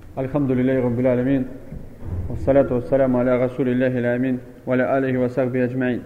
Альхамдулиллахи Раббил Алямин. Вассаляту вассаляму аля Расулиллахи ля-амин. Ва аля алихи ва сахби аджмаин.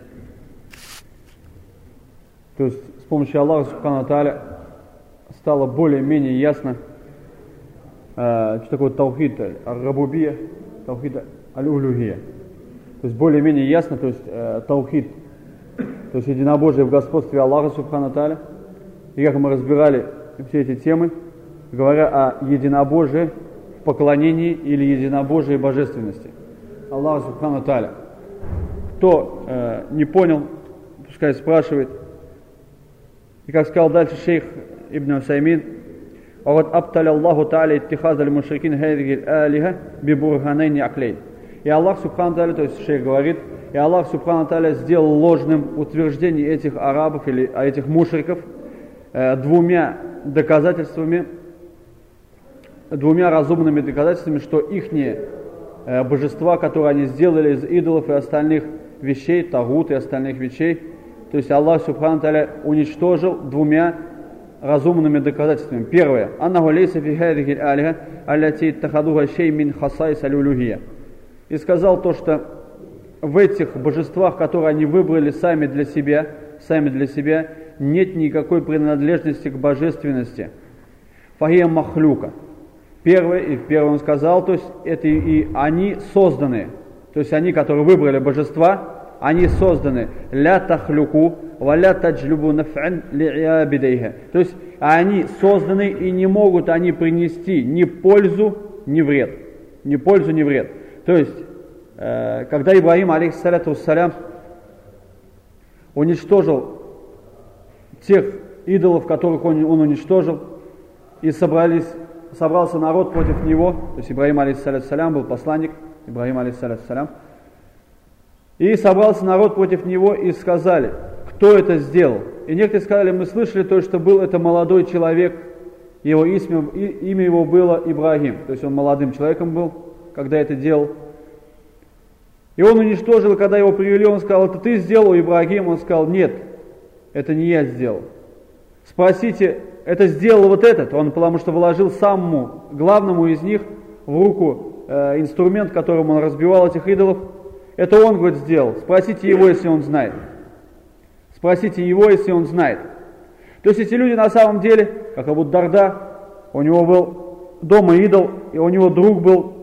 То есть с помощью Аллаха Субхану ва Тааля стало более-менее ясно, что такое таухид аль-рабубия, таухид аль-улюхия. То есть более-менее ясно, то есть таухид, то есть единобожие в господстве Аллаха Субхану ва Тааля. И как мы разбирали все эти темы, говоря о единобожии в поклонении или единобожии божественности Аллаха Субхану ва Тааля. Кто не понял, пускай спрашивает. И как сказал дальше шейх Ибн Усаймин, «Вагад абталя Аллаху Тааля иттихаз аль-мушрикин хадиги алиха бибурханайни аклейн». И Аллах Субхану ва Тааля, то есть шейх говорит, и Аллах Субхану ва Тааля сделал ложным утверждение этих арабов или этих мушриков двумя доказательствами, двумя разумными доказательствами, что ихние божества, которые они сделали из идолов и остальных вещей, тагут и остальных вещей, то есть Аллах Субхану ва Тааля уничтожил двумя разумными доказательствами. Первое. Аннаху лейса фи хадихи алиха аллати иттахадуха шей мин хасайс аль-улюхия. И сказал то, что в этих божествах, которые они выбрали сами для себя, нет никакой принадлежности к божественности. Фахия махлюка. Первое он сказал, то есть это и они созданы. То есть они, которые выбрали божества, они созданы. Ля тахлюку, ва ля таджлюбу наф'ан ли'абидайха. То есть они созданы и не могут они принести ни пользу, ни вред. Ни пользу, ни вред. То есть, когда Ибрахим, алейхиссаляту вассалям, уничтожил тех идолов, которых он уничтожил, и собрался народ против него, то есть Ибрахим, алейхиссаляту вассалям, был посланник, Ибрахим, алейхиссаляту вассалям, и собрался народ против него и сказали, кто это сделал. И некоторые сказали, мы слышали то, что был это молодой человек, его имя его было Ибрахим, то есть он молодым человеком был, когда это делал. И он уничтожил, когда его привели, он сказал, это ты сделал, Ибрахим? Он сказал, нет, это не я сделал. Спросите, это сделал вот этот? Он потому что вложил самому главному из них в руку инструмент, которым он разбивал этих идолов. Это он, говорит, сделал. Спросите его, если он знает. Спросите его, если он знает. То есть эти люди на самом деле, как Абу Дарда, у него был дома идол, и у него друг был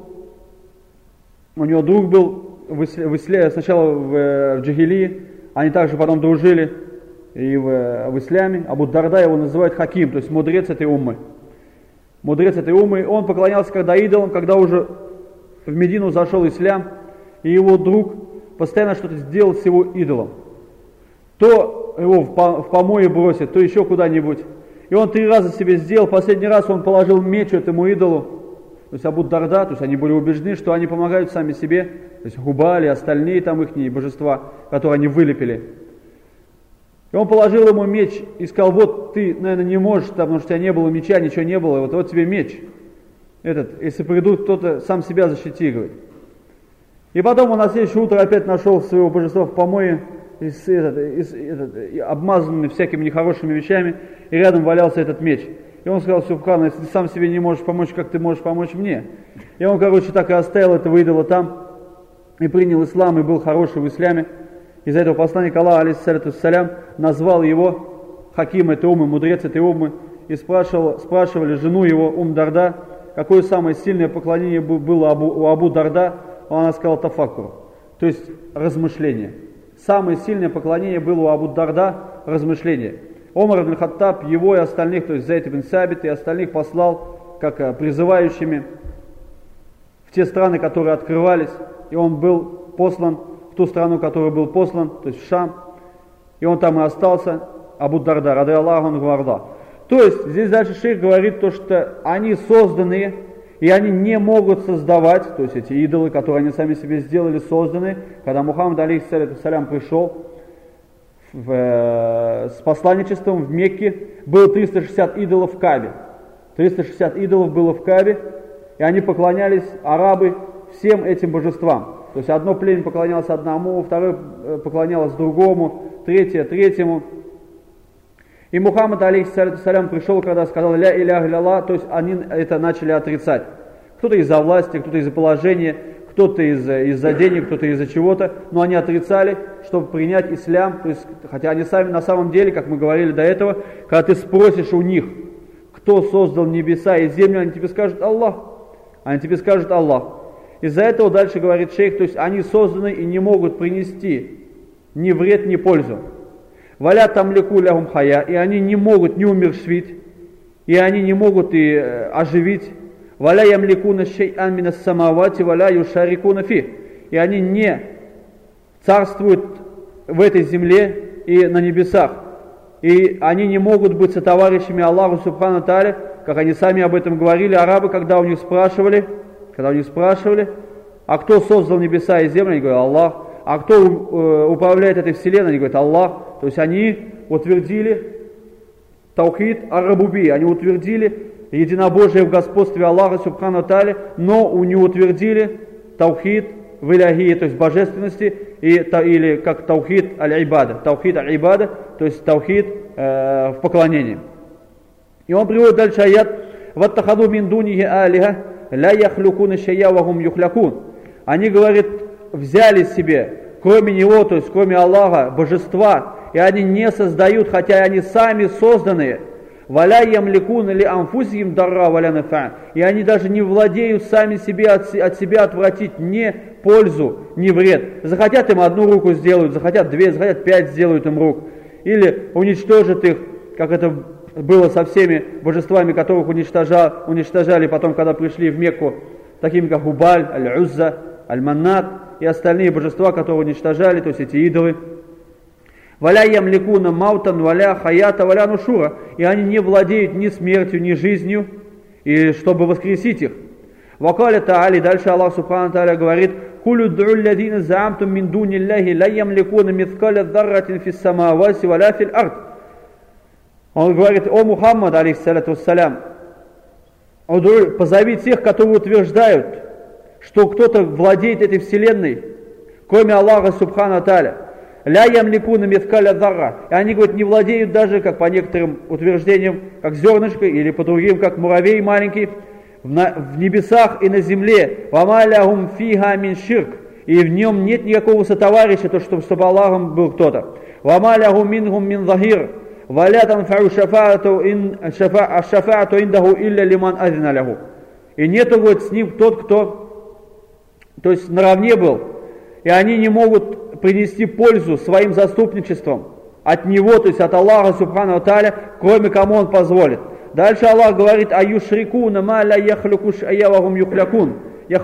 сначала в джахилии, они также потом дружили и в исламе. Абу Дарда его называют хаким, то есть мудрец этой уммы. Мудрец этой уммы, он поклонялся когда идолам, когда уже в Медину зашел ислам, и его друг постоянно что-то сделал с его идолом. То его в помое бросит, то еще куда-нибудь. И он 3 раза себе сделал, последний раз он положил меч этому идолу, то есть Абу Дарда, то есть они были убеждены, что они помогают сами себе, то есть Хубали, остальные там их божества, которые они вылепили. И он положил ему меч и сказал, вот ты, наверное, не можешь, потому что у тебя не было меча, ничего не было, вот тебе меч. Если придут, кто-то сам себя защити, говорит. И потом он на следующее утро опять нашел своего божества в помое, обмазанными всякими нехорошими вещами, и рядом валялся этот меч. И он сказал, Субхана, если ты сам себе не можешь помочь, как ты можешь помочь мне? И он, так и оставил этого идола там, и принял ислам, и был хороший в исламе. Из-за этого посланник Аллаха, алейхиссаляту вассалям, назвал его хаким этой уммы, мудрец этой уммы, и спрашивали жену его, Дарда, какое самое сильное поклонение было у Абу Дарда. Она сказала тафаккур, то есть размышление. Самое сильное поклонение было у Абу Дарда размышление. Омар ибн Хаттаб его и остальных, то есть Зайд ибн Сабит и остальных послал как призывающими в те страны, которые открывались, и он был послан в ту страну, в которую был послан, то есть в Шам, и он там и остался, Абу Дарда, рады Аллаху анху варда. То есть здесь дальше шейх говорит то, что они созданные, и они не могут создавать, то есть эти идолы, которые они сами себе сделали, созданы. Когда Мухаммад, алейхиссаляту вассалям, пришел с посланничеством в Мекке, было 360 идолов в Каабе. 360 идолов было в Каабе, и они поклонялись, арабы, всем этим божествам. То есть одно племя поклонялось одному, второе поклонялось другому, третье третьему. И Мухаммад, алейхиссалям, пришел, когда сказал «Ля иляха илля Аллах», то есть они это начали отрицать. Кто-то из-за власти, кто-то из-за положения, кто-то из-за денег, кто-то из-за чего-то, но они отрицали, чтобы принять ислам, то есть, хотя они сами на самом деле, как мы говорили до этого, когда ты спросишь у них, кто создал небеса и землю, они тебе скажут Аллах. Они тебе скажут Аллах. Из-за этого дальше говорит шейх, то есть они созданы и не могут принести ни вред, ни пользу. Валя тамлику лягум хая, и они не могут не умерщвить, и они не могут и оживить. Валя ямликуна шей'ан минас самавати, валя юшарикуна фи. И они не царствуют в этой земле и на небесах. И они не могут быть сотоварищами Аллаху Субхану Тааля, как они сами об этом говорили, арабы, когда у них спрашивали, а кто создал небеса и землю, они говорят Аллах, а кто управляет этой вселенной, они говорят Аллах. То есть они утвердили таухид ар-рубубия, они утвердили единобожие в господстве Аллаха Субхану Тааля, но не утвердили таухид в иляхии, то есть божественности, или как таухид аль-ибада, то есть таухид в поклонении. И он приводит дальше аят: «Ваттахаду мин дунихи алиха, ля яхлюкуна шайя вахум юхлякун». Они, говорит, взяли себе, кроме него, то есть кроме Аллаха, божества, и они не создают, хотя они сами созданные. «Валя ямликун ли анфусихим дарра валя нафа». И они даже не владеют сами себе от себя отвратить ни пользу, ни вред. Захотят им одну руку сделают, захотят две, захотят 5 сделают им рук. Или уничтожат их, как это было со всеми божествами, которых уничтожали потом, когда пришли в Мекку, такими как Хубаль, Аль-Узза, Аль-Маннат и остальные божества, которые уничтожали, то есть эти идолы. «Валя ямликуна маутан, валя хаята, валя нушура». И они не владеют ни смертью, ни жизнью, и чтобы воскресить их. «Вакаля та'али», дальше Аллах Субхану Тааля говорит: «Кулю ду'у лядина заамтум мин дуни Аллахи, ла ямликуна мithкаля дharратин фис самаваси, валя фил ард». Он говорит: «О Мухаммад, алейхиссалату вассалям, позови тех, которые утверждают, что кто-то владеет этой вселенной, кроме Аллаха Субхану Тааля. Ля ямликуна мithкаля дharра». И они, говорят, не владеют даже, как по некоторым утверждениям, как зернышко, или по другим, как муравей маленький, в небесах и на земле. «Вама лягум фиха мин ширк». И в нем нет никакого сотоварища, то, чтобы Аллахом был кто-то. «Вама лягум мингум мин захир». «Валя танфау шафаату индаху илля лиман азина лягу». И нету, говорит, с ним тот, кто, то есть наравне был. И они не могут принести пользу своим заступничеством от него, то есть от Аллаха Субхану Тааля, кроме кому он позволит. Дальше Аллах говорит: «Аюшрикуна ма ля яхлюкуш аявахум юхлякун,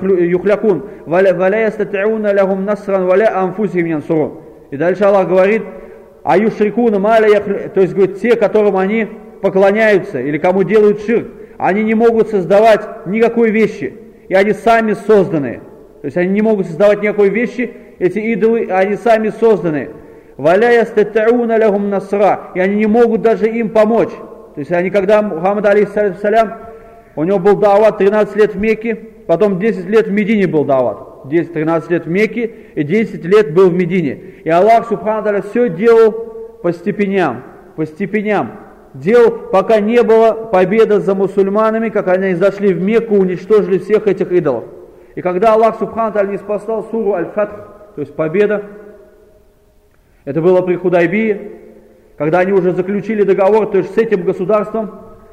валя ястатиуна лягум насран, валя анфусихим янсурун». И дальше Аллах говорит: «Аюшрикуна ма ля яхлюкуш», то есть, говорит, те, которым они поклоняются, или кому делают ширк, они не могут создавать никакой вещи, и они сами созданные. То есть они не могут создавать никакой вещи, эти идолы, они сами созданы. «Валя ястатиуна лягум насра», и они не могут даже им помочь. То есть они, когда Мухаммад, алейхиссалям, у него был даават 13 лет в Мекке, потом 10 лет в Медине был даават. 13 лет в Мекке и 10 лет был в Медине. И Аллах Субхану Тааля все делал по степеням. Делал, пока не было победы за мусульманами, как они зашли в Мекку, уничтожили всех этих идолов. И когда Аллах Субхану Тааля не спасал суру Аль-Фатх, то есть победа, это было при Худайбии, когда они уже заключили договор, то есть с этим государством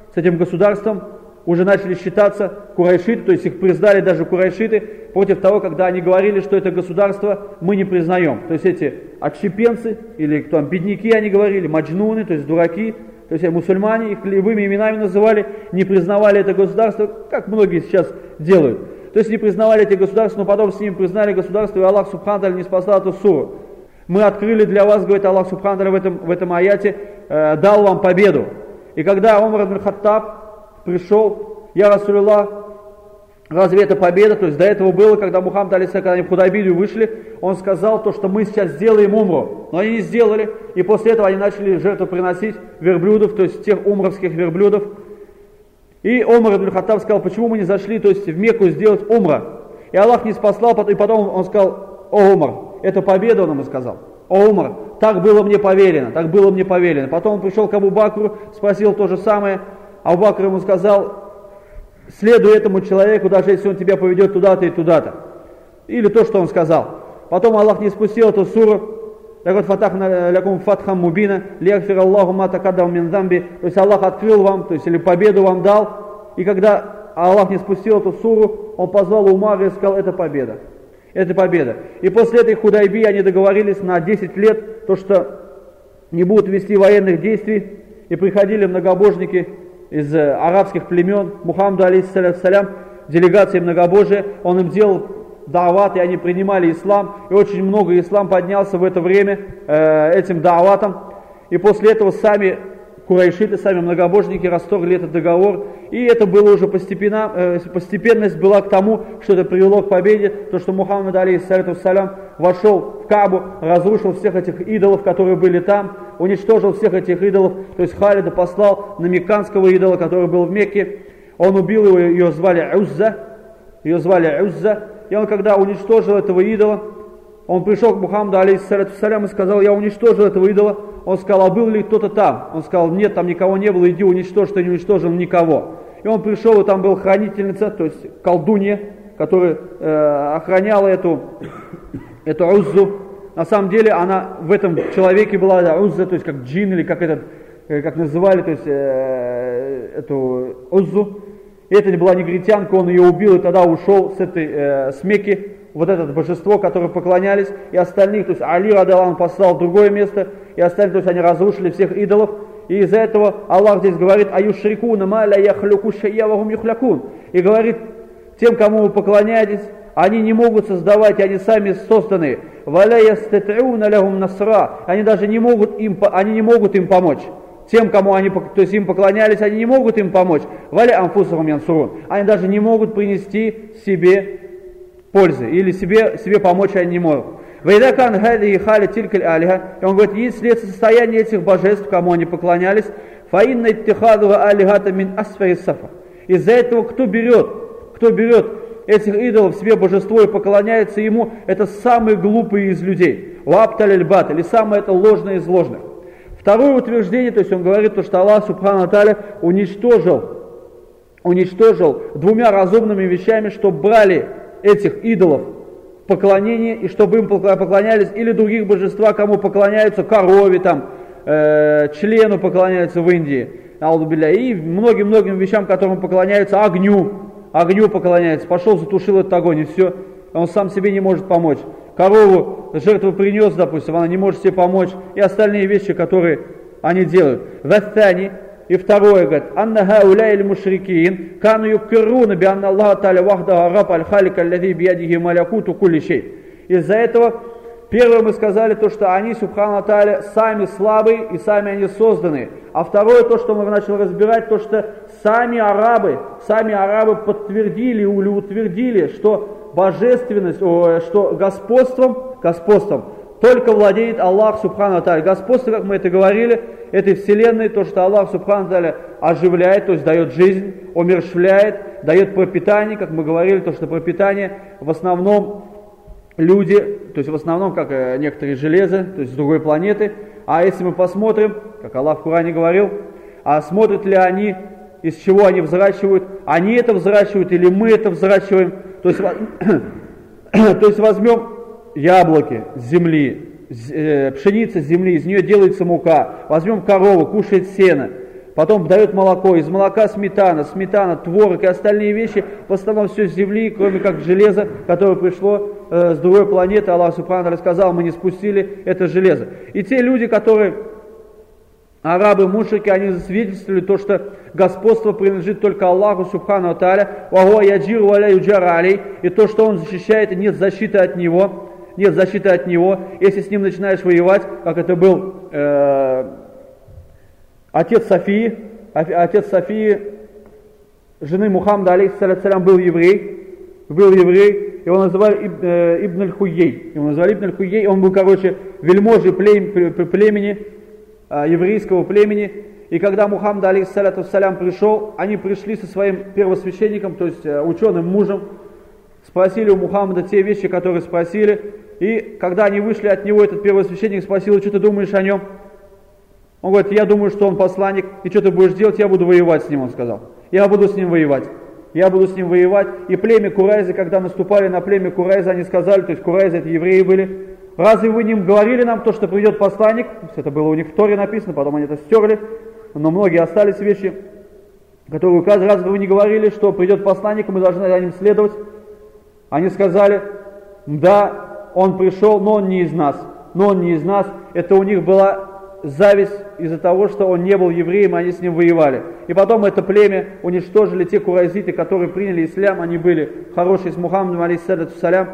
уже начали считаться курайшиты, то есть их признали даже курайшиты, против того, когда они говорили, что это государство мы не признаем. То есть эти отщепенцы, или кто там, бедняки они говорили, маджнуны, то есть дураки, то есть мусульмане, их любыми именами называли, не признавали это государство, как многие сейчас делают. То есть не признавали эти государства, но потом с ними признали государство, и Аллах Субхану Тааля не спасал эту суру. Мы открыли для вас, говорит Аллах Субхану Тааля в этом аяте, дал вам победу. И когда Умар ибн Хаттаб пришел: «Я Расулуллах, разве это победа?» То есть до этого было, когда Мухаммад, когда они в Худайбию вышли, он сказал то, что мы сейчас сделаем умру. Но они не сделали, и после этого они начали жертву приносить верблюдов, то есть тех умровских верблюдов. И Умар ибн Хаттаб сказал: «Почему мы не зашли, то есть в Мекку сделать умра?» И Аллах не спаслал, и потом он сказал: «О, Умар, это победа», он ему сказал. «О, Умар, так было мне повелено». Потом он пришел к Абу Бакру, спросил то же самое. Абу Бакр ему сказал: следуй этому человеку, даже если он тебя поведет туда-то и туда-то. Или то, что он сказал. Потом Аллах не спустил эту суру. Так вот, фатахна лякум фатхам мубина, лягфир Аллаху ма такаддам мин замби. То есть Аллах открыл вам, то есть или победу вам дал. И когда Аллах не спустил эту суру, он позвал Умара и сказал: это победа. Это победа. И после этой Худайбии они договорились на 10 лет, то что не будут вести военных действий. И приходили многобожники из арабских племен, Мухаммаду алейхиссалям, делегации многобожия, он им делал даават, и они принимали ислам, и очень много ислам поднялся в это время этим дааватом, и после этого сами курайшиты, сами многобожники расторгли этот договор, и это было уже постепенность была к тому, что это привело к победе, то, что Мухаммад алейхиссалям вошел в Каабу, разрушил всех этих идолов, которые были там, уничтожил всех этих идолов, то есть Халида послал на мекканского идола, который был в Мекке, он убил его, ее звали Узза, и он, когда уничтожил этого идола, он пришел к Мухаммаду алейхиссалям и сказал: я уничтожил этого идола. Он сказал: а был ли кто-то там? Он сказал: нет, там никого не было, иди уничтожь, ты не уничтожил никого. И он пришел, и там была хранительница, то есть колдунья, которая охраняла эту Уззу. На самом деле она в этом человеке была Узза, то есть как джин, или как называли, то есть эту Уззу. И это не была негритянка, он ее убил и тогда ушел с Мекки, вот это божество, которое поклонялись, и остальных, то есть Али радаллаху послал в другое место, и остальных, то есть они разрушили всех идолов, и из-за этого Аллах здесь говорит: аюшрикуна ма ля яхлюку шайя ва гум юхлякун, и говорит: тем, кому вы поклоняетесь, они не могут создавать, они сами созданы, валя ястатиуна лягум насра, они даже не могут им помочь. Тем, кому они, то есть им поклонялись, они не могут им помочь. Валя амфусахум янсурун. Они даже не могут принести себе пользы, или себе помочь они не могут. Вайдакан хади хали тилькаль алиха. И он говорит: если это состояние этих божеств, кому они поклонялись, фаинна иттихадува алихата мин асфари сафа. Из-за этого кто берет этих идолов себе божество и поклоняется ему, это самый глупый из людей. Вапталь бат, или самое это ложное из ложных. Второе утверждение, то есть он говорит, что Аллах Субхану Тааля уничтожил двумя разумными вещами, чтобы брали этих идолов в поклонение, и чтобы им поклонялись или других божества, кому поклоняются, корове, там, члену поклоняются в Индии, и многим вещам, которым поклоняются, огню поклоняется, пошел, затушил этот огонь, и все, он сам себе не может помочь. Корову жертву принес, допустим, она не может себе помочь, и остальные вещи, которые они делают. Ваттани, и второе, говорит: анна хауляй мушрикин кану юкируна би анна Аллах та'аля вахда раб аль-халик аллади биядихи малякуту кулли шей. Из-за этого первое мы сказали то, что они, Субхану Тааля, сами слабые и сами они созданы. А второе, то, что мы начали разбирать, то, что сами арабы подтвердили или утвердили, что божественность, что господством только владеет Аллах Субхану Тааля. Господство, как мы это говорили, этой вселенной, то, что Аллах Субхану Тааля оживляет, то есть дает жизнь, умерщвляет, дает пропитание, как мы говорили, то, что пропитание в основном люди, то есть в основном, как некоторые железо, то есть с другой планеты. А если мы посмотрим, как Аллах в Коране говорил, а смотрят ли они, из чего они взращивают, они это взращивают или мы это взращиваем. То есть возьмем яблоки с земли, пшеница с земли, из нее делается мука. Возьмем корову, кушает сено, потом дает молоко, из молока сметана, творог и остальные вещи, в основном все с земли, кроме как железо, которое пришло с другой планеты. Аллах Субхану Тааля сказал: мы не спустили это железо. И те люди, которые арабы, мушрики, они засвидетельствовали то, что господство принадлежит только Аллаху Субхану Тааля, и то, что он защищает, и нет защиты от него. Если с ним начинаешь воевать, как это был отец Софии, жены Мухаммада алейхиссалям, был еврей, его называли Ибн аль-Хуйей, он был, вельможей племени, еврейского племени, и когда Мухаммад алейхиссалям пришел, они пришли со своим первосвященником, то есть ученым мужем, спросили у Мухаммада те вещи, которые спросили, и когда они вышли от него, этот первосвященник спросил: что ты думаешь о нем? Он говорит: я думаю, что он посланник, и что ты будешь делать? Я буду воевать с ним, он сказал. Я буду с ним воевать. я буду с ним воевать. И племя Курайзы, когда наступали на племя Курайзы, они сказали, то есть Курайзы это евреи были, разве вы не говорили нам то, что придет посланник? Это было у них в Торе написано, потом они это стерли, но многие остались вещи, которые указывают, разве вы не говорили, что придет посланник, и мы должны за ним следовать? Они сказали, да, он пришел, но он не из нас. Но он не из нас. Это у них была зависть из-за того, что он не был евреем, и они с ним воевали. И потом это племя уничтожили те курайзиты, которые приняли ислам, они были хорошие с Мухаммадом, алейхиссалату салям.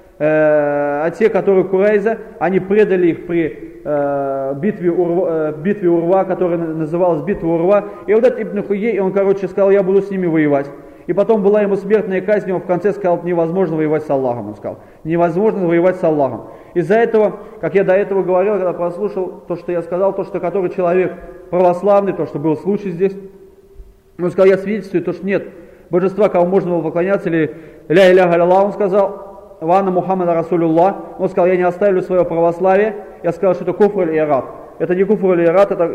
А те, которые Курайза, они предали их при битве Урва, которая называлась битва Урва. И вот этот Ибн Хуей, он, сказал, я буду с ними воевать. И потом была ему смертная казнь, он в конце сказал, невозможно воевать с Аллахом, он сказал. Невозможно воевать с Аллахом. Из-за этого, как я до этого говорил, когда прослушал то, что я сказал, то, что который человек православный, то, что был случай здесь, он сказал, я свидетельствую, то, что нет божества, кому можно было поклоняться, или ля иляха илlallah, он сказал, ванна Мухаммада Расулюллах, он сказал, я не оставлю свое православие, я сказал, что это куфр аль-ират. Это не куфр аль-ират, это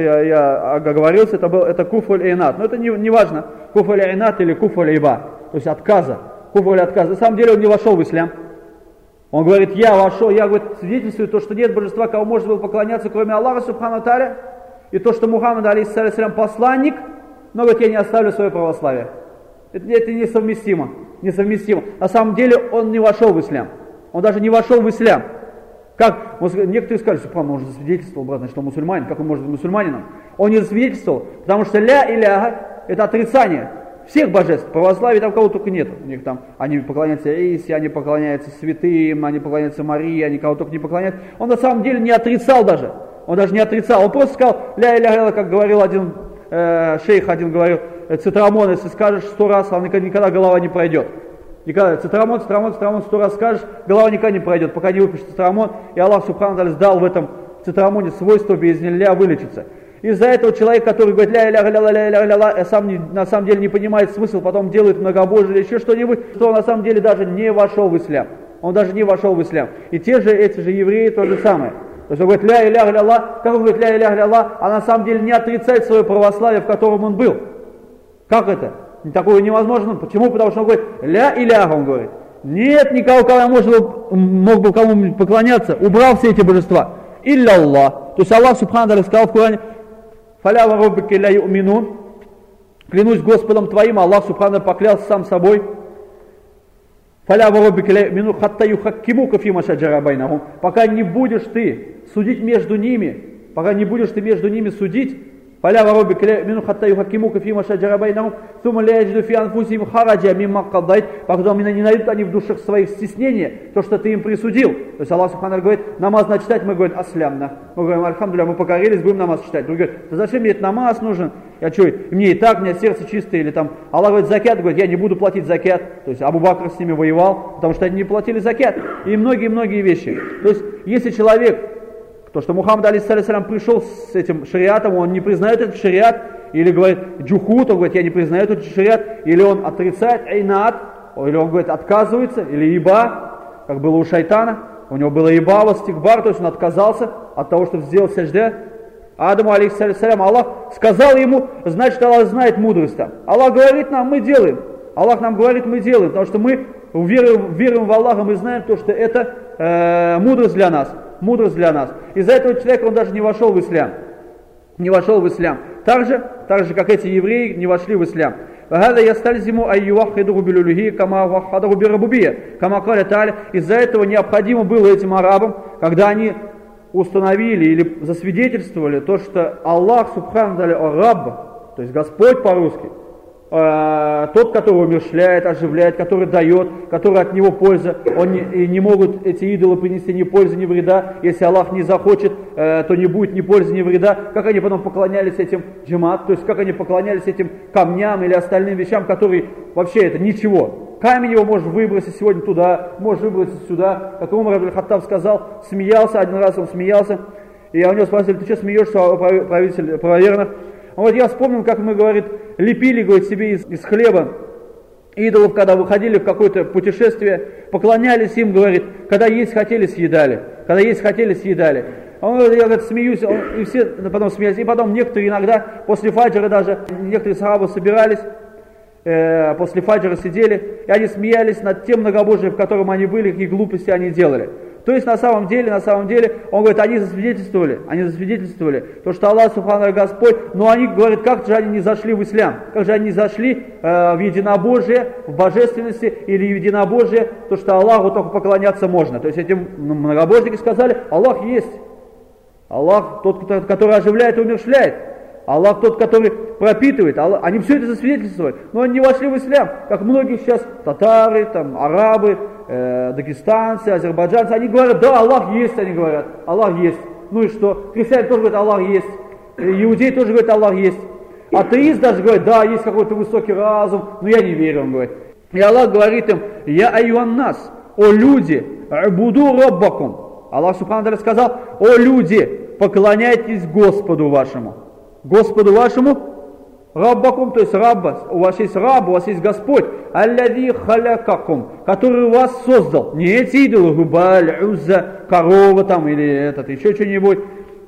я оговорился, это куфр аль-инат. Но это не важно, куфр аль-инат или куфр аль-иба, то есть отказа, куфр аль-отказа. На самом деле он не вошел в ислам. Он говорит, я вошел, я свидетельствую то, что нет божества, кому можно было поклоняться, кроме Аллаха, субхану тааля, и то, что Мухаммад, алейхиссалям, посланник, но говорит, я не оставлю свое православие. Это несовместимо, несовместимо. На самом деле он не вошел в ислам. Он даже не вошел в ислам. Как? Некоторые сказали, что он уже засвидетельствовал, брат, значит, он мусульманин. Как он может быть мусульманином? Он не засвидетельствовал, потому что ля иляха это отрицание всех божеств. Православия там кого только нет. У них там они поклоняются Иисе, они поклоняются святым, они поклоняются Марии, они кого только не поклоняются. Он на самом деле не отрицал даже. Он даже не отрицал. Он просто сказал, ля иляха, как говорил один шейх, один говорил, цитрамон, если скажешь 100 раз, а никогда голова не пройдет. Никогда, цитрамон, 100 раз скажешь, голова никогда не пройдет, пока не выпишет цитрамон, и Аллах субхану тааля дал в этом цитрамоне свойство безнилля вылечиться. Из-за этого человек, который говорит ля иляха илlallah, на самом деле не понимает смысл, потом делает многобожие или еще что-нибудь, что он на самом деле даже не вошел в ислам. Он даже не вошел в ислам. И эти же евреи то же самое. То есть он говорит ля иляха илlallah, как он говорит ля иляха илlallah, а на самом деле не отрицает свое православие, в котором он был. Как это? Такое невозможно. Почему? Потому что он говорит ля иляха, он говорит. Нет никого, кому мог бы кому поклоняться, убрал все эти божества. Илля Аллах. То есть Аллах субхану тааля сказал в Коране, фаля ва роббика ля ю'минун, клянусь Господом твоим, Аллах субхану поклялся сам собой. Фаля ва роббика ля ю'минун, хатта юхаккимука фима шаджара байнахум. Пока не будешь ты судить между ними, судить, فلا وربك لا يؤمنون حتى يحكموك فيما شجر بينهم ثم لا يجدوا في أنفسهم حرجا مما قضيت, потом не найдут они в душах своих стеснения, то, что ты им присудил. То есть Аллах субхану говорит, намаз надо читать, мы говорим, аслямна. Мы говорим, альхамдулилля, мы покорились, будем намаз читать. Другой говорит, да зачем мне этот намаз нужен? Я что, мне и так, у меня сердце чистое, или там, Аллах говорит, закят, говорит, я не буду платить закят. То есть Абу Бакр с ними воевал, потому что они не платили закят. И многие-многие вещи. То есть, если человек, то, что Мухаммад, алейхиссалям, пришел с этим шариатом, он не признает этот шариат, или говорит джухут, он говорит, я не признаю этот шариат, или он отрицает айнат, или он говорит, отказывается, или иба, как было у шайтана, у него было иба, вастикбар, то есть он отказался от того, чтобы сделать сажда. Адаму, алейхиссалям, Аллах сказал ему, значит, Аллах знает мудрость там. Аллах говорит нам, мы делаем. Аллах нам говорит, мы делаем, потому что мы верим в Аллаха, мы знаем то, что это мудрость для нас. Мудрость для нас. Из-за этого человека он даже не вошел в ислам. Не вошел в ислам. Так же, как эти евреи не вошли в ислам. Из-за этого необходимо было этим арабам, когда они установили или засвидетельствовали то, что Аллах субхану тааля Рабб, то есть Господь по-русски, тот, который умерщвляет, оживляет, который дает, который от него польза, не могут эти идолы принести ни пользы, ни вреда. Если Аллах не захочет, то не будет ни пользы, ни вреда. Как они потом поклонялись этим джамаат, то есть как они поклонялись этим камням или остальным вещам, которые вообще это ничего. Камень его можешь выбросить сегодня туда, можешь выбросить сюда. Как Умар ибн Хаттаб сказал, смеялся, один раз он смеялся, и у него спросили, ты что смеешься, правитель правоверных? Он говорит, я вспомнил, как мы, говорит, лепили, говорит, себе из хлеба идолов, когда выходили в какое-то путешествие, поклонялись им, говорит, когда есть хотели, съедали. Когда есть хотели, съедали. Он говорит, я, говорит, смеюсь, и все потом смеялись. И потом некоторые иногда, после фаджра даже, некоторые сахабы собирались, после фаджра сидели, и они смеялись над тем многобожием, в котором они были, какие глупости они делали. То есть на самом деле, он говорит, они засвидетельствовали, то, что Аллах Субхану Господь, но они говорят, как же они не зашли в ислам, как же они не зашли в единобожие, в божественности или в единобожие, то, что Аллаху только поклоняться можно. То есть эти многобожники сказали, Аллах есть, Аллах тот, который оживляет и умерщвляет, Аллах тот, который пропитывает, Аллах, они все это засвидетельствовали, но они не вошли в ислам, как многие сейчас татары, там, арабы, дагестанцы, азербайджанцы, они говорят, да, Аллах есть, они говорят, Аллах есть. Ну и что? Христиане тоже говорят, Аллах есть. Иудеи тоже говорят, Аллах есть. Атеист даже говорит, да, есть какой-то высокий разум, но я не верю, он говорит. И Аллах говорит им, я айюаннас, о люди, буду роббакум. Аллах Субхану Тааля сказал, о люди, поклоняйтесь Господу вашему. Господу вашему, Раббакум, то есть Рабба, у вас есть Раб, у вас есть Господь, аллади халякакум, который вас создал. Не эти идолы, Губаль, Узза, корова там или этот, еще что-нибудь.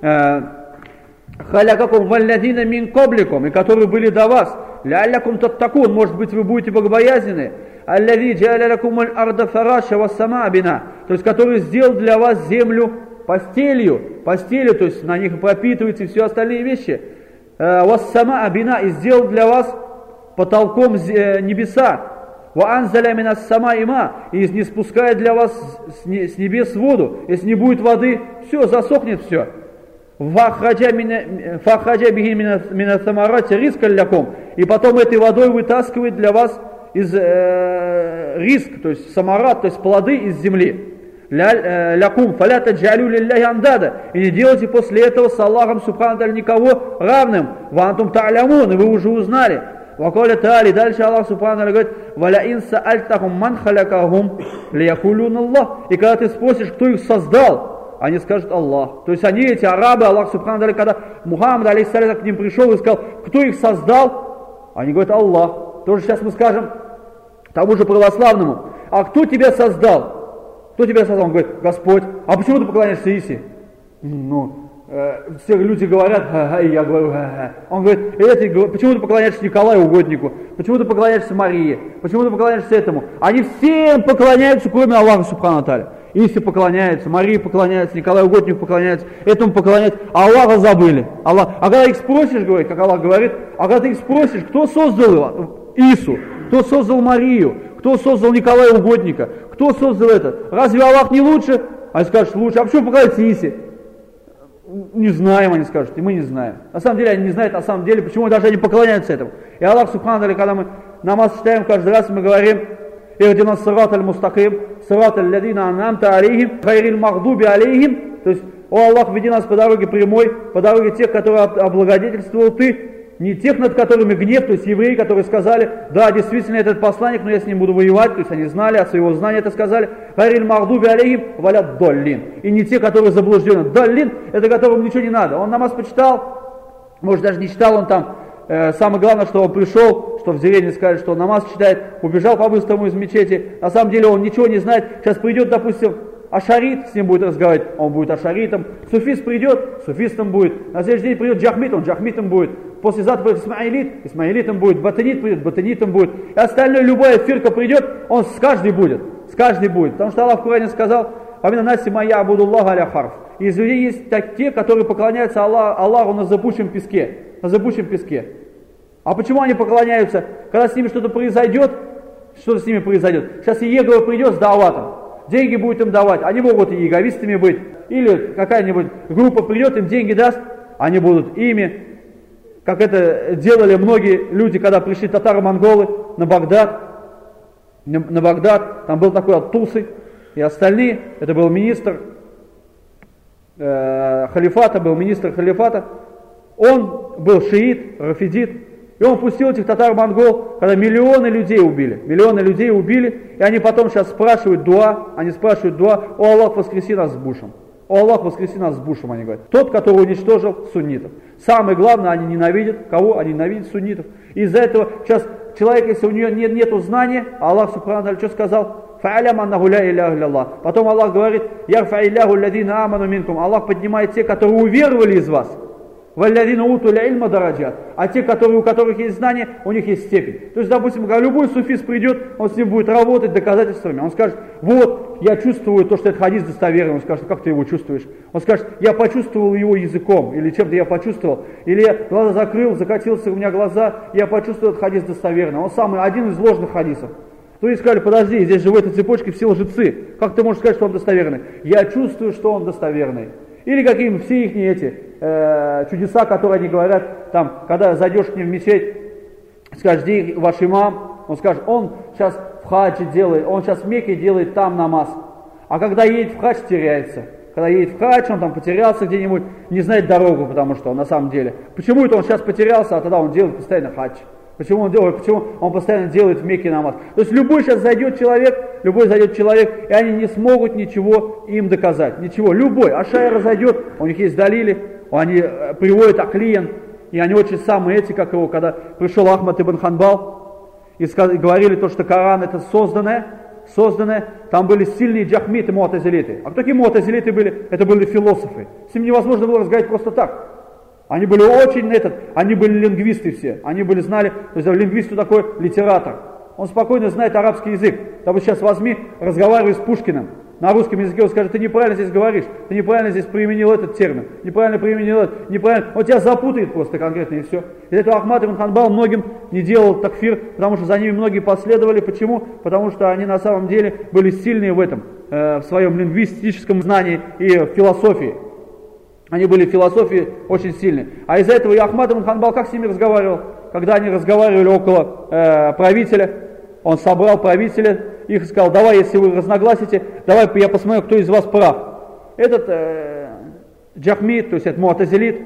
Халякакум валладина мин кобликум, и которые были до вас. Лялякум таттакун, может быть вы будете богобоязненны. Аллади джалялякум аль-арда фараша вассама абина, то есть который сделал для вас землю постелью, то есть на них пропитывается и все остальные вещи. Вассама абина, и сделал для вас потолком небеса. Ва анзаля минас сама има, и не спускает для вас с небес воду. Если не будет воды, все, засохнет все. Фахраджа бихи минас самарати рискаль ляком, и потом этой водой вытаскивает для вас из риск, то есть самарат, то есть плоды из земли. Лякум фаля таджалю лилляхи андада, и не делайте после этого с Аллахом Субхану Тааля никого равным. Ва антум та'лямун, и вы уже узнали. Ва каля та'али, дальше Аллах Субхану Тааля говорит, валя ин саальтахум ман халякахум лияхулюн Аллах, и когда ты спросишь, кто их создал, они скажут Аллах. То есть они, эти арабы, Аллах Субхану Тааля, когда Мухаммад алейхиссалям к ним пришел и сказал, кто их создал, они говорят Аллах. Тоже сейчас мы скажем тому же православному, а кто тебя создал? Кто тебя создал? Он говорит, Господь. А почему ты поклоняешься Иси? Все люди говорят, и я говорю, Он говорит, почему ты поклоняешься Николаю Угоднику? Почему ты поклоняешься Марии? Почему ты поклоняешься этому? Они всем поклоняются, кроме Аллаха Субхану Тааля. Иси поклоняется, Марии поклоняется, Николаю Угоднику поклоняется, этому поклоняется, а Аллаха забыли. А когда их спросишь, говорит, как Аллах говорит, а когда ты их спросишь, кто создал Ису, кто создал Марию, кто создал Николая Угодника, кто создал это? Разве Аллах не лучше? Они скажут, лучше. А почему поклоняются Иси? Не знаем, они скажут, и мы не знаем. На самом деле они не знают, на самом деле, почему даже они поклоняются этому. И Аллах Субхану Тааля, когда мы намаз читаем, каждый раз мы говорим, «Ихдина сират аль-мустаким, сират аль-ладина ан'амта алейхим, гайрил магдуби алейхим». То есть, о Аллах, веди нас по дороге прямой, по дороге тех, которые облагодетельствовал ты, не тех, над которыми гнев, то есть евреи, которые сказали, да, действительно, этот посланник, но я с ним буду воевать, то есть они знали, от своего знания это сказали, «Гайрил магдуби алейхим, валят доллин». И не те, которые заблуждены. Доллин, это которому ничего не надо. Он намаз почитал, может даже не читал, он там, самое главное, что он пришел, что в деревне сказали, что он намаз читает, убежал по-быстрому из мечети, на самом деле он ничего не знает, сейчас придет, допустим, ашарит, с ним будет разговаривать, он будет ашаритом, суфист придет, суфистом будет, на следующий день придет джахмит, он джахмитом будет, послезавтра придет исмаилит, исмаилитом будет, батанит придет, батанитом будет, и остальное, любая фирка придет, он с каждой будет, потому что Аллах в Коране сказал, «Амина наси моя абуду Аллаха аля харф». И из людей есть те, которые поклоняются Аллаху на зыбучем песке, А почему они поклоняются? Когда с ними что-то произойдет, Сейчас Иегова придет с дааватом, деньги будет им давать, они могут и яговистами быть, или какая-нибудь группа придет, им деньги даст, они будут ими, как это делали многие люди, когда пришли татаро-монголы на Багдад, там был такой Ат-Тусы и остальные, это был министр халифата, он был шиит, рафидит, и он пустил этих татар-монгол, когда миллионы людей убили, и они потом сейчас спрашивают дуа, «О Аллах, воскреси нас с Бушем». «О Аллах, воскреси нас с Бушем», они говорят. Тот, который уничтожил суннитов. Самое главное, они ненавидят, кого? Они ненавидят суннитов. Из-за этого сейчас человек, если у него нету знания, Аллах Субхану Тааля что сказал? «Фа'алям аннаху ля иляха илля-Аллах». Потом Аллах говорит, «Ярфа илляху алладина аману минкум». Аллах поднимает те, которые уверовали из вас. валлядина утуля ильма дараджат. А те, у которых есть знания, у них есть степень. То есть, допустим, когда любой суфист придет, он с ним будет работать доказательствами. Он скажет, вот, я чувствую то, что этот хадис достоверный. Он скажет, как ты его чувствуешь? Он скажет, я почувствовал его языком, или чем-то я почувствовал. Или я глаза закрыл, закатился у меня глаза, я почувствовал этот хадис достоверный. Он самый один из ложных хадисов. То есть сказали, подожди, здесь же в этой цепочке все лжецы. Как ты можешь сказать, что он достоверный? Я чувствую, что он достоверный. Или какие все их чудеса, которые они говорят, там, когда зайдешь к ним в мечеть, скажешь, где ваш имам? Он скажет, он сейчас в хаджи делает, он сейчас в Мекке делает там намаз. А когда едет в хадж, теряется. Когда едет в хадж, он там потерялся где-нибудь, не знает дорогу, потому что он на самом деле. Почему это он сейчас потерялся, а тогда он делает постоянно хадж? Почему он постоянно делает в Мекке намаз? То есть любой зайдет человек, и они не смогут ничего им доказать. Ничего. Любой. Ашайра зайдет, у них есть далили, они приводят аклиен, и они очень самые эти, как его, когда пришел Ахмад ибн Ханбал, и говорили то, что Коран это созданное, там были сильные джахмиты, муатазилиты. А кто такие муатазилиты были? Это были философы. С ним невозможно было разговаривать просто так. Они были они были лингвисты все, знали, то есть лингвист такой литератор. Он спокойно знает арабский язык. Да вот сейчас возьми, разговаривай с Пушкиным на русском языке, он скажет, ты неправильно здесь говоришь, ты неправильно здесь применил этот термин, неправильно применил этот, неправильно, он тебя запутает просто конкретно и все. Из этого Ахмад ибн Ханбал многим не делал такфир, потому что за ними многие последовали. Почему? Потому что они на самом деле были сильные в этом, в своем лингвистическом знании и в философии. Они были в философии очень сильны. А из-за этого и Ахмад ибн Ханбал как с ними разговаривал? Когда они разговаривали около правителя, он собрал правителя, их сказал, давай, если вы разногласите, давай я посмотрю, кто из вас прав. Этот джахмид, то есть этот муатазилит,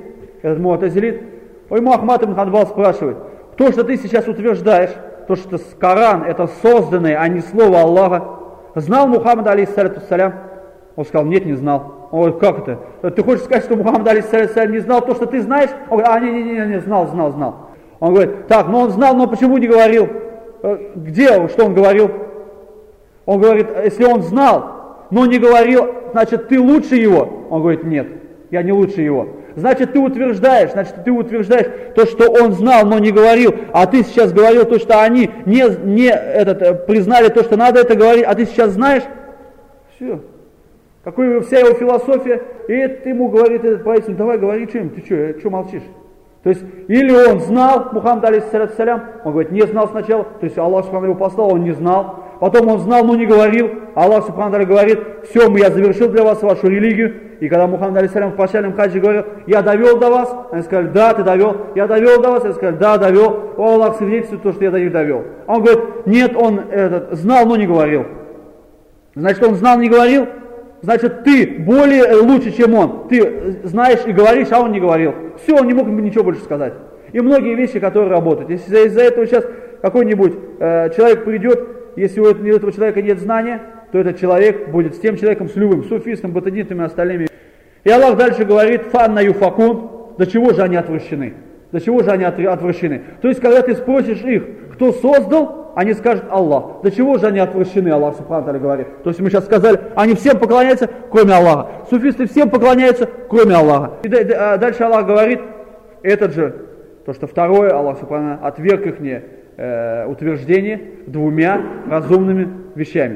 ему Ахмад ибн Ханбал спрашивает, то, что ты сейчас утверждаешь, то, что Коран это созданное, а не слово Аллаха, знал Мухаммад алейхиссалям? Он сказал, нет, не знал. Он говорит, как это? Ты хочешь сказать, что Мухаммад алейхиссалям не знал то, что ты знаешь? Он говорит, не, знал. Он говорит, так, но он знал, но почему не говорил? Где, что он говорил? Он говорит, если он знал, но не говорил, значит, ты лучше его? Он говорит, нет, я не лучше его. Значит, ты утверждаешь то, что он знал, но не говорил, а ты сейчас говорил то, что они признали то, что надо это говорить, а ты сейчас знаешь? Все. Какой вся его философия, и это ему говорит этот правитель, давай говори что-нибудь, ты что молчишь? То есть, или он знал, Мухаммад алейхиссалям, он говорит, не знал сначала, то есть Аллах субхану его послал, он не знал, потом он знал, но не говорил, Аллах субхану говорит, все, я завершил для вас вашу религию, и когда Мухаммад алейхиссалям в прощальном хаджи говорил, я довел до вас, они сказали, да, ты довел, я довел до вас, они сказали, да, довел, Аллах свидетельствует то, что я до них довел. Он говорит, нет, он знал, но не говорил. Значит, он знал, не говорил, значит, ты более лучше, чем он. Ты знаешь и говоришь, а он не говорил. Все, он не мог ничего больше сказать. И многие вещи, которые работают. Если из-за этого сейчас какой-нибудь человек придет, если у этого человека нет знания, то этот человек будет с тем человеком, с любым, суфистом, батанитами и остальными. И Аллах дальше говорит, фанна юфакун, до чего же они отвращены? До чего же они отвращены? То есть, когда ты спросишь их, кто создал, они скажут Аллах. До чего же они отвращены, Аллах субхану тааля говорит. То есть мы сейчас сказали, они всем поклоняются, кроме Аллаха. Суфисты всем поклоняются, кроме Аллаха. И дальше Аллах говорит, этот же, то что второе, Аллах субхану отверг их утверждение двумя разумными вещами.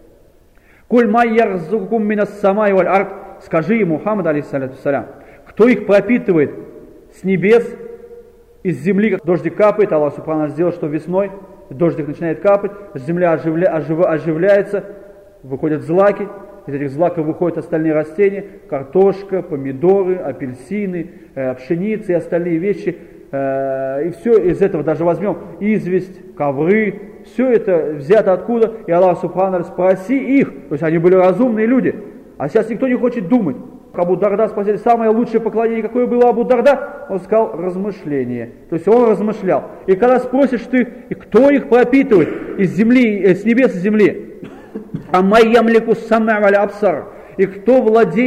Куль май ярзукум минас самай валь ард, скажи ему, Мухаммад алейхиссалям, кто их пропитывает с небес, из земли, как дождик капает, Аллах субхану сделал, что весной дождик начинает капать, земля оживляется, выходят злаки, из этих злаков выходят остальные растения, картошка, помидоры, апельсины, пшеница и остальные вещи. И все из этого, даже возьмем известь, ковры, все это взято откуда? И Аллах субхану спроси их, то есть они были разумные люди, а сейчас никто не хочет думать. Абу Дарда спросили, самое лучшее поклонение, какое было Абу Дарда? Он сказал, размышление. То есть он размышлял. И когда спросишь ты, кто их пропитывает из земли, с небес и земли? Амайямлику самма валь абсар. И кто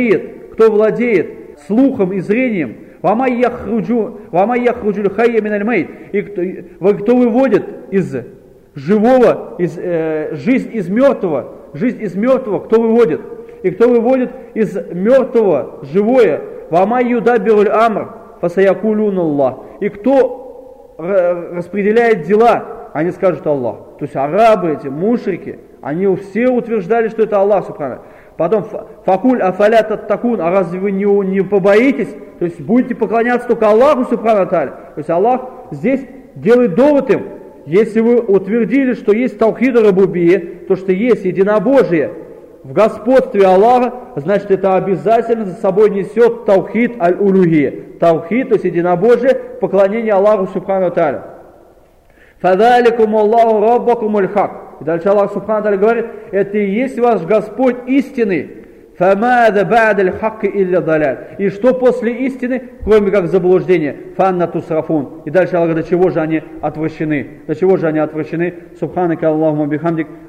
владеет слухом и зрением? Вамайяхруджу хайя миналь майт. И кто выводит из живого, жизнь из мертвого, кто выводит? И кто выводит из мертвого живое, вамай юдабируль амр, фасаякулюн Аллах. И кто распределяет дела, они скажут Аллах. То есть арабы, эти мушрики, они все утверждали, что это Аллах субхану. Потом факуль афаля таттакун, а разве вы не побоитесь? То есть будете поклоняться только Аллаху субхану тааля. То есть Аллах здесь делает довод им. Если вы утвердили, что есть таухид рубубия, то что есть единобожие в господстве Аллаха, значит это обязательно за собой несет таухид аль-улухия. Таухид, то есть единобожие, поклонение Аллаху субхану тааля. Фадаликум Аллаху раббакум аль-хак. И дальше Аллах субхану тааля говорит, это и есть ваш Господь истины. Фамада ба'д аль-хакки илля даляль. И что после истины, кроме как заблуждения? Фанна тусрафун. И дальше Аллах говорит, до чего же они отвращены? До чего же они отвращены? Субханака Аллахума бихамдик.